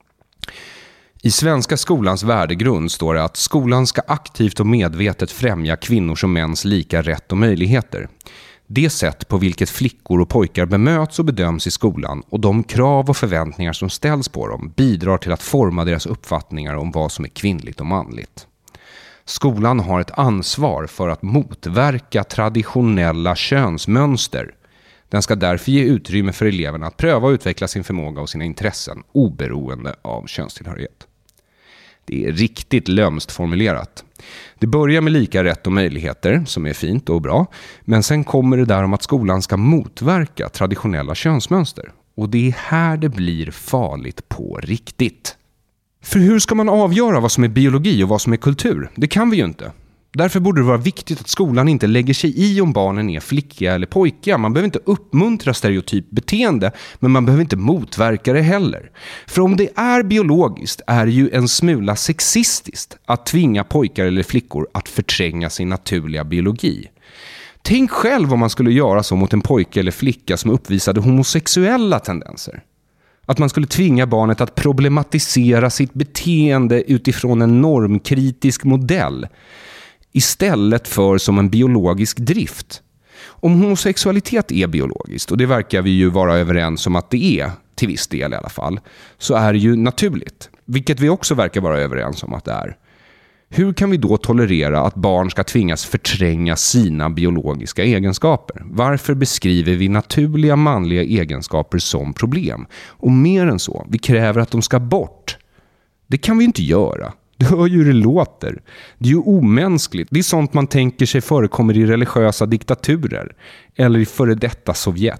I svenska skolans värdegrund står det att skolan ska aktivt och medvetet främja kvinnors och mäns lika rätt och möjligheter. Det sätt på vilket flickor och pojkar bemöts och bedöms i skolan och de krav och förväntningar som ställs på dem bidrar till att forma deras uppfattningar om vad som är kvinnligt och manligt. Skolan har ett ansvar för att motverka traditionella könsmönster. Den ska därför ge utrymme för eleverna att pröva och utveckla sin förmåga och sina intressen oberoende av könstillhörighet. Det är riktigt lömst formulerat. Det börjar med lika rätt och möjligheter, som är fint och bra. Men sen kommer det där om att skolan ska motverka traditionella könsmönster. Och det är här det blir farligt på riktigt. För hur ska man avgöra vad som är biologi och vad som är kultur? Det kan vi ju inte. Därför borde det vara viktigt att skolan inte lägger sig i om barnen är flickiga eller pojkiga. Man behöver inte uppmuntra stereotyp beteende, men man behöver inte motverka det heller. För om det är biologiskt är det ju en smula sexistiskt att tvinga pojkar eller flickor att förtränga sin naturliga biologi. Tänk själv om man skulle göra så mot en pojke eller flicka som uppvisade homosexuella tendenser. Att man skulle tvinga barnet att problematisera sitt beteende utifrån en normkritisk modell istället för som en biologisk drift. Om homosexualitet är biologiskt, och det verkar vi ju vara överens om att det är, till viss del i alla fall, så är det ju naturligt. Vilket vi också verkar vara överens om att det är. Hur kan vi då tolerera att barn ska tvingas förtränga sina biologiska egenskaper? Varför beskriver vi naturliga manliga egenskaper som problem? Och mer än så, vi kräver att de ska bort. Det kan vi inte göra. Du hör ju hur det låter. Det är ju omänskligt. Det är sånt man tänker sig förekommer i religiösa diktaturer. Eller i före detta Sovjet.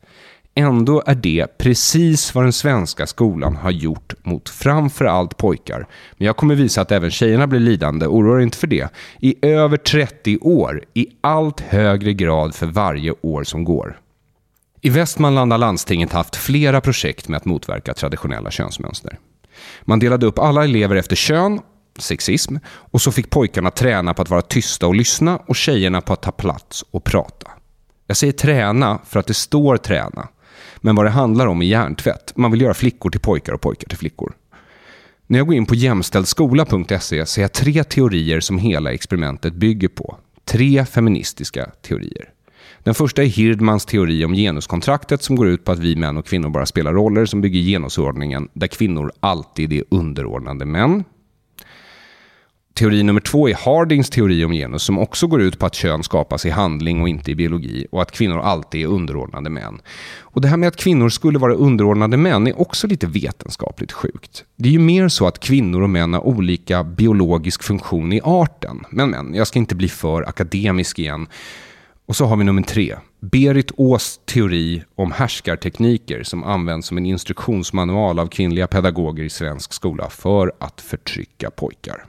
Ändå är det precis vad den svenska skolan har gjort mot framförallt pojkar. Men jag kommer visa att även tjejerna blir lidande. Oroa inte för det. I över trettio år. I allt högre grad för varje år som går. I Västmanland har landstinget haft flera projekt med att motverka traditionella könsmönster. Man delade upp alla elever efter kön, sexism, och så fick pojkarna träna på att vara tysta och lyssna och tjejerna på att ta plats och prata. Jag säger träna för att det står träna, men vad det handlar om är hjärntvätt. Man vill göra flickor till pojkar och pojkar till flickor. När jag går in på jämställdskola punkt se ser jag tre teorier som hela experimentet bygger på. Tre feministiska teorier. Den första är Hirdmans teori om genuskontraktet som går ut på att vi män och kvinnor bara spelar roller som bygger genusordningen där kvinnor alltid är underordnade män. Teori nummer två är Hardings teori om genus som också går ut på att kön skapas i handling och inte i biologi och att kvinnor alltid är underordnade män. Och det här med att kvinnor skulle vara underordnade män är också lite vetenskapligt sjukt. Det är ju mer så att kvinnor och män har olika biologisk funktion i arten. Men, men jag ska inte bli för akademisk igen. Och så har vi nummer tre. Berit Ås teori om härskartekniker som används som en instruktionsmanual av kvinnliga pedagoger i svensk skola för att förtrycka pojkar.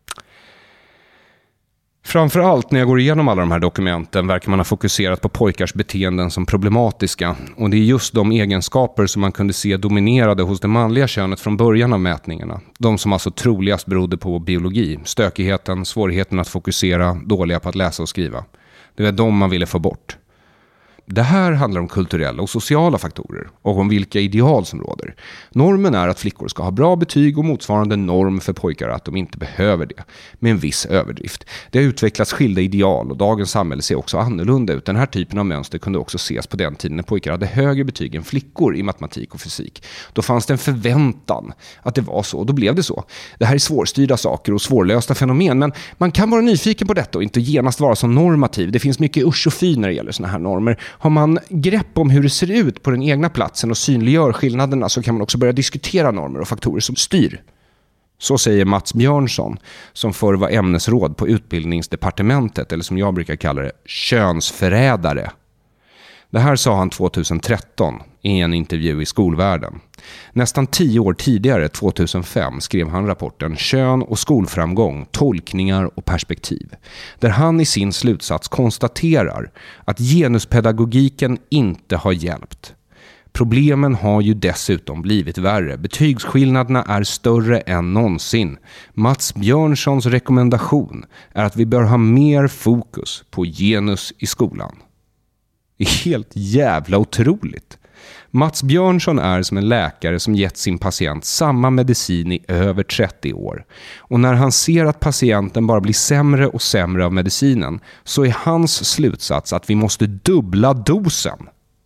Framförallt när jag går igenom alla de här dokumenten verkar man ha fokuserat på pojkars beteenden som problematiska. Och det är just de egenskaper som man kunde se dominerade hos det manliga könet från början av mätningarna. De som alltså troligast berodde på biologi, stökigheten, svårigheten att fokusera, dåliga på att läsa och skriva. Det var de man ville få bort. Det här handlar om kulturella och sociala faktorer och om vilka ideal som råder. Normen är att flickor ska ha bra betyg och motsvarande norm för pojkar att de inte behöver det, med en viss överdrift. Det har utvecklats skilda ideal och dagens samhälle ser också annorlunda ut. Den här typen av mönster kunde också ses på den tiden när pojkar hade högre betyg än flickor i matematik och fysik. Då fanns det en förväntan att det var så och då blev det så. Det här är svårstyrda saker och svårlösta fenomen, men man kan vara nyfiken på detta och inte genast vara så normativ. Det finns mycket usch och fy när det gäller såna här normer. Har man grepp om hur det ser ut på den egna platsen och synliggör skillnaderna så kan man också börja diskutera normer och faktorer som styr. Så säger Mats Björnsson som förr var ämnesråd på utbildningsdepartementet eller som jag brukar kalla det, könsförrädare. Det här sa han tjugohundratretton i en intervju i Skolvärlden. Nästan tio år tidigare, tjugohundrafem, skrev han rapporten Kön och skolframgång, tolkningar och perspektiv. Där han i sin slutsats konstaterar att genuspedagogiken inte har hjälpt. Problemen har ju dessutom blivit värre. Betygsskillnaderna är större än någonsin. Mats Björnssons rekommendation är att vi bör ha mer fokus på genus i skolan. Det är helt jävla otroligt. Mats Björnsson är som en läkare som gett sin patient samma medicin i över trettio år. Och när han ser att patienten bara blir sämre och sämre av medicinen så är hans slutsats att vi måste dubbla dosen.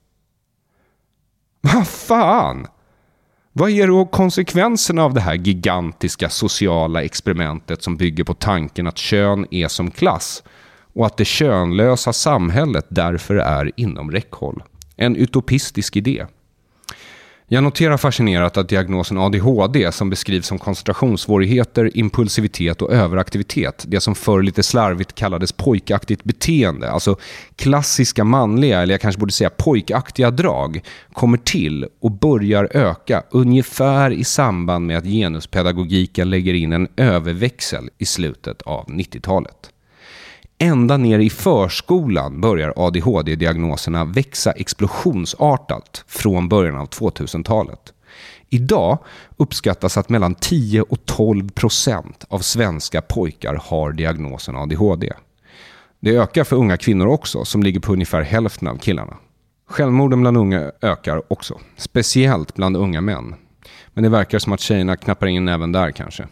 Vad fan? Vad är då konsekvenserna av det här gigantiska sociala experimentet som bygger på tanken att kön är som klass och att det könlösa samhället därför är inom räckhåll? En utopistisk idé. Jag noterar fascinerat att diagnosen A D H D, som beskrivs som koncentrationssvårigheter, impulsivitet och överaktivitet, det som förr lite slarvigt kallades pojkaktigt beteende, alltså klassiska manliga, eller jag kanske borde säga pojkaktiga drag, kommer till och börjar öka ungefär i samband med att genuspedagogiken lägger in en överväxel i slutet av nittiotalet. Ända ner i förskolan börjar A D H D-diagnoserna växa explosionsartat från början av tvåtusentalet. Idag uppskattas att mellan tio och tolv procent av svenska pojkar har diagnosen A D H D. Det ökar för unga kvinnor också, som ligger på ungefär hälften av killarna. Självmorden bland unga ökar också, speciellt bland unga män. Men det verkar som att tjejerna knappar in även där kanske.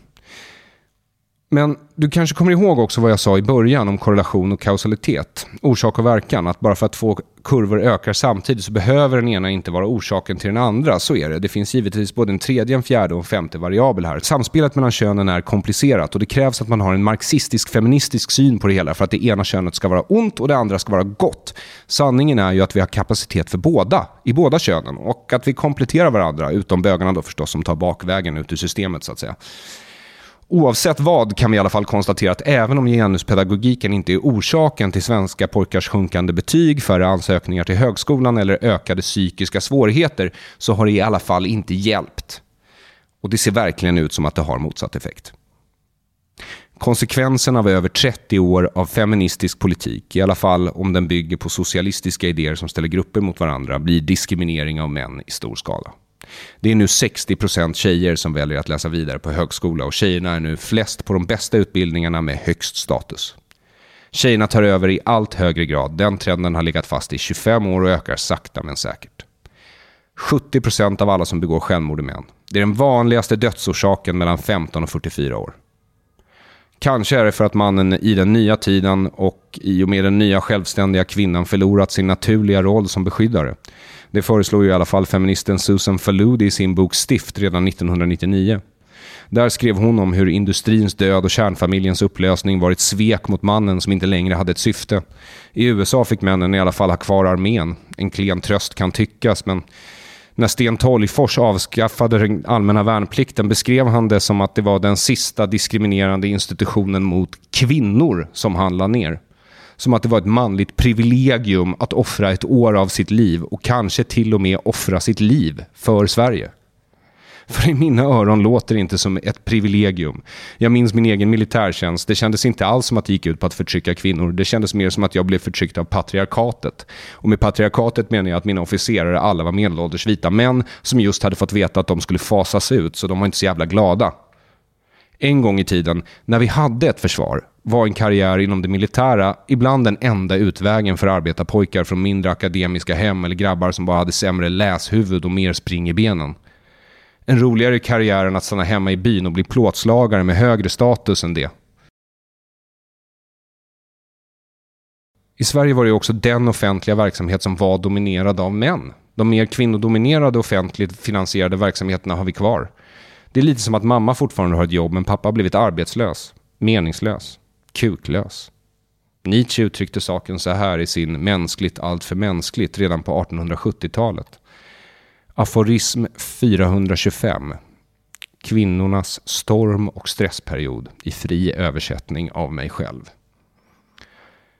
Men du kanske kommer ihåg också vad jag sa i början om korrelation och kausalitet. Orsak och verkan, att bara för att två kurvor ökar samtidigt så behöver den ena inte vara orsaken till den andra. Så är det. Det finns givetvis både en tredje, en fjärde och en femte variabel här. Samspelet mellan könen är komplicerat och det krävs att man har en marxistisk, feministisk syn på det hela för att det ena könet ska vara ont och det andra ska vara gott. Sanningen är ju att vi har kapacitet för båda, i båda könen, och att vi kompletterar varandra, utom bögarna då förstås som tar bakvägen ut ur systemet så att säga. Oavsett vad kan vi i alla fall konstatera att även om genuspedagogiken inte är orsaken till svenska pojkars sjunkande betyg, färre ansökningar till högskolan eller ökade psykiska svårigheter, så har det i alla fall inte hjälpt. Och det ser verkligen ut som att det har motsatt effekt. Konsekvensen av över trettio år av feministisk politik, i alla fall om den bygger på socialistiska idéer som ställer grupper mot varandra, blir diskriminering av män i stor skala. Det är nu sextio procent tjejer som väljer att läsa vidare på högskola och tjejerna är nu flest på de bästa utbildningarna med högst status. Tjejerna tar över i allt högre grad. Den trenden har legat fast i tjugofem år och ökar sakta men säkert. sjuttio procent av alla som begår självmord är män. Det är den vanligaste dödsorsaken mellan femton och fyrtiofyra år. Kanske är det för att mannen i den nya tiden och i och med den nya självständiga kvinnan förlorat sin naturliga roll som beskyddare. Det föreslår ju i alla fall feministen Susan Faludi i sin bok Stift redan nittonhundranittionio. Där skrev hon om hur industrins död och kärnfamiljens upplösning var ett svek mot mannen som inte längre hade ett syfte. I U S A fick männen i alla fall ha kvar armén. En klen tröst kan tyckas, men när Sten Tolgfors avskaffade den allmänna värnplikten beskrev han det som att det var den sista diskriminerande institutionen mot kvinnor som han la ner. Som att det var ett manligt privilegium att offra ett år av sitt liv och kanske till och med offra sitt liv för Sverige. För i mina öron låter det inte som ett privilegium. Jag minns min egen militärtjänst. Det kändes inte alls som att det gick ut på att förtrycka kvinnor. Det kändes mer som att jag blev förtryckt av patriarkatet. Och med patriarkatet menar jag att mina officerare alla var medelålders vita män som just hade fått veta att de skulle fasas ut, så de var inte så jävla glada. En gång i tiden, när vi hade ett försvar, var en karriär inom det militära ibland den enda utvägen för arbetarpojkar från mindre akademiska hem eller grabbar som bara hade sämre läshuvud och mer spring i benen. En roligare karriär än att stanna hemma i byn och bli plåtslagare med högre status än det. I Sverige var det också den offentliga verksamhet som var dominerad av män. De mer kvinnodominerade offentligt finansierade verksamheterna har vi kvar. Det är lite som att mamma fortfarande har ett jobb men pappa har blivit arbetslös, meningslös, kuklös. Nietzsche uttryckte saken så här i sin Mänskligt allt för mänskligt redan på artonhundrasjuttiotalet. Aforism fyrahundratjugofem. Kvinnornas storm- och stressperiod i fri översättning av mig själv.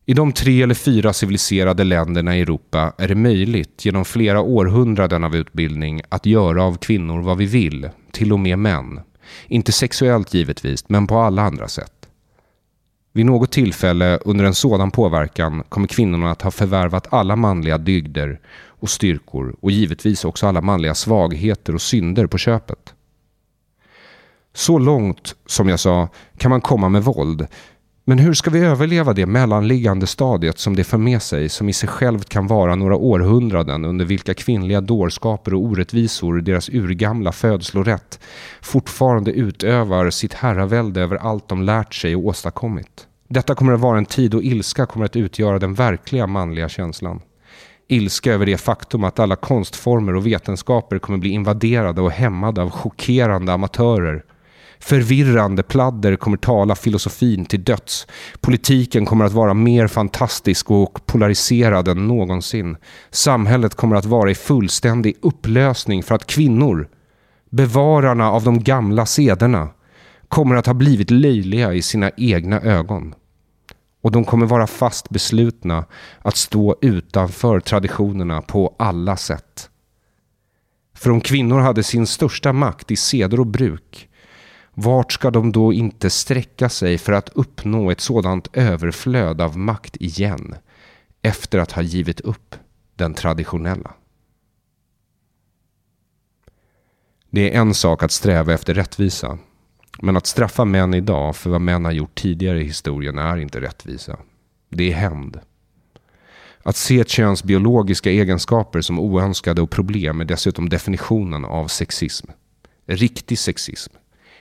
I de tre eller fyra civiliserade länderna i Europa är det möjligt genom flera århundraden av utbildning att göra av kvinnor vad vi vill, till och med män. Inte sexuellt givetvis, men på alla andra sätt. Vid något tillfälle under en sådan påverkan kommer kvinnorna att ha förvärvat alla manliga dygder och styrkor och givetvis också alla manliga svagheter och synder på köpet. Så långt, som jag sa, kan man komma med våld. Men hur ska vi överleva det mellanliggande stadiet som det för med sig, som i sig självt kan vara några århundraden under vilka kvinnliga dårskaper och orättvisor, deras urgamla födslorätt, fortfarande utövar sitt herravälde över allt de lärt sig och åstadkommit? Detta kommer att vara en tid då ilska kommer att utgöra den verkliga manliga känslan. Ilska över det faktum att alla konstformer och vetenskaper kommer bli invaderade och hämmade av chockerande amatörer. Förvirrande pladder kommer tala filosofin till döds. Politiken kommer att vara mer fantastisk och polariserad än någonsin. Samhället kommer att vara i fullständig upplösning för att kvinnor, bevararna av de gamla sederna, kommer att ha blivit löjliga i sina egna ögon. Och de kommer vara fast beslutna att stå utanför traditionerna på alla sätt. För om kvinnor hade sin största makt i seder och bruk, vart ska de då inte sträcka sig för att uppnå ett sådant överflöd av makt igen efter att ha givit upp den traditionella? Det är en sak att sträva efter rättvisa, men att straffa män idag för vad män har gjort tidigare i historien är inte rättvisa. Det är hämnd. Att se ett köns biologiska egenskaper som oönskade och problem är dessutom definitionen av sexism. Riktig sexism.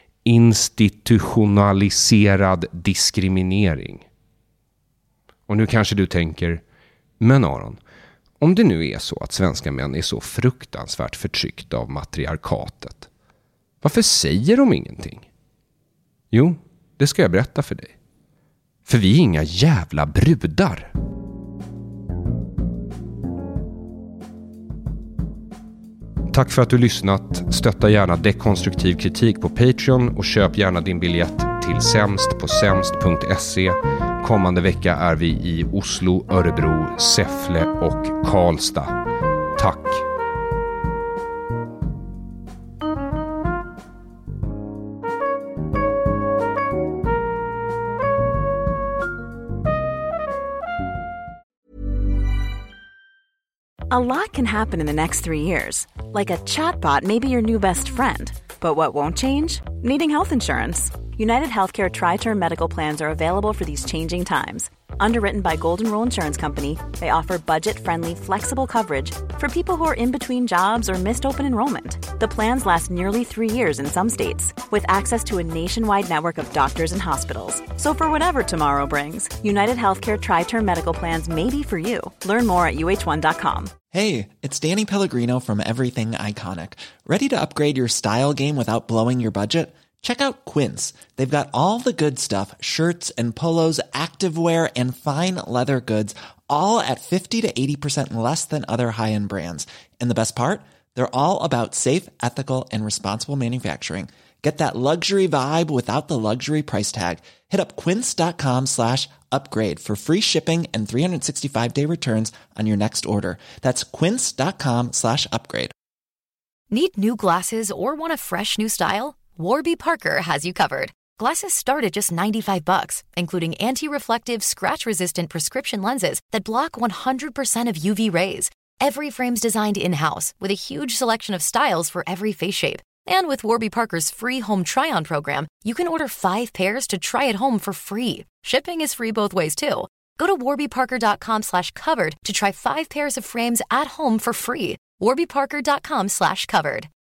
Institutionaliserad diskriminering. Och nu kanske du tänker, men Aron, om det nu är så att svenska män är så fruktansvärt förtryckta av matriarkatet, varför säger de ingenting? Jo, det ska jag berätta för dig. För vi är inga jävla brudar. Tack för att du lyssnat. Stötta gärna dekonstruktiv kritik på Patreon och köp gärna din biljett till sämst på sämst punkt se. Kommande vecka är vi i Oslo, Örebro, Säffle och Karlstad. Tack! A lot can happen in the next three years. Like a chatbot may be your new best friend. But what won't change? Needing health insurance. United Healthcare Tri-Term Medical Plans are available for these changing times. Underwritten by Golden Rule Insurance Company, they offer budget-friendly, flexible coverage for people who are in between jobs or missed open enrollment. The plans last nearly three years in some states, with access to a nationwide network of doctors and hospitals. So for whatever tomorrow brings, United Healthcare Tri-Term Medical Plans may be for you. Learn more at U H one dot com. Hey, it's Danny Pellegrino from Everything Iconic. Ready to upgrade your style game without blowing your budget? Check out Quince. They've got all the good stuff, shirts and polos, activewear, and fine leather goods, all at fifty to eighty percent less than other high-end brands. And the best part? They're all about safe, ethical, and responsible manufacturing. Get that luxury vibe without the luxury price tag. Hit up quince.com slash upgrade for free shipping and three sixty-five day returns on your next order. That's quince.com slash upgrade. Need new glasses or want a fresh new style? Warby Parker has you covered. Glasses start at just ninety-five bucks, including anti-reflective, scratch-resistant prescription lenses that block one hundred percent of U V rays. Every frame's designed in-house with a huge selection of styles for every face shape. And with Warby Parker's free home try-on program, you can order five pairs to try at home for free. Shipping is free both ways, too. Go to warbyparker.com slash covered to try five pairs of frames at home for free. warbyparker.com slash covered.